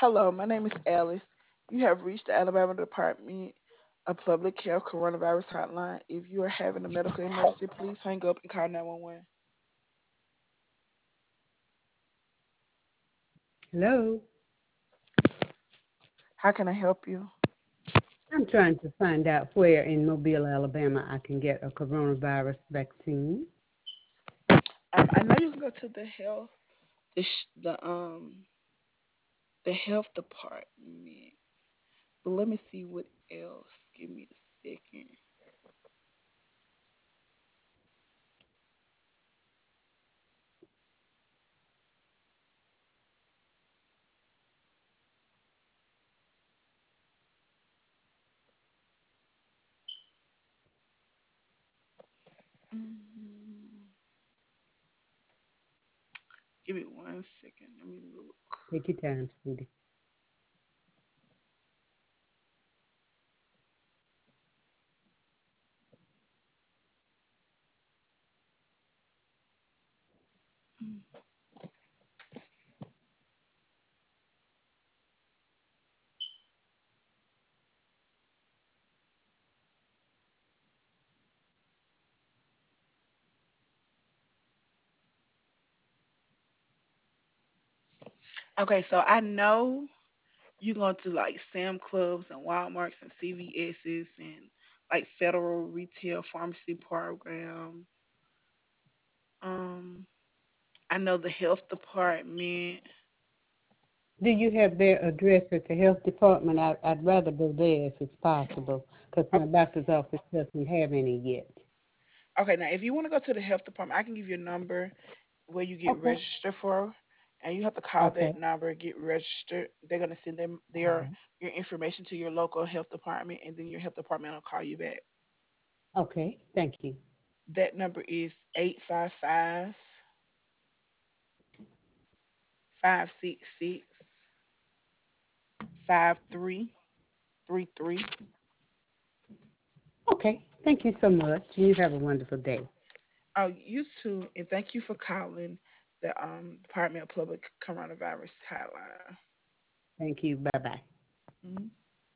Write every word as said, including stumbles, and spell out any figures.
Hello, my name is Alice. You have reached the Alabama Department of Public Health Coronavirus Hotline. If you are having a medical emergency, please hang up and call nine one one. Hello. How can I help you? I'm trying to find out where in Mobile, Alabama I can get a coronavirus vaccine. Um, I know you can go to the health, the sh- the um the health department, but let me see what else. Give me a second. Mhm. Give me one second. Let me look. Take your time, sweetie. Mm. Okay, so I know you going to like Sam Clubs and Walmarts and C V S's and like Federal Retail Pharmacy Program. Um, I know the health department. Do you have their address at the health department? I, I'd rather go there if it's possible because O- my doctor's office doesn't have any yet. Okay, now if you want to go to the health department, I can give you a number where you get Okay. registered for, and you have to call Okay. that number, get registered. They're gonna send them All their right. your information to your local health department, and then your health department will call you back. Okay. Thank you. That number is eight five five five six six five three three three. Okay. Thank you so much. You have a wonderful day. Oh, you too, and thank you for calling the um Department of Public Coronavirus Hotline. Thank you. Bye bye. Mhm.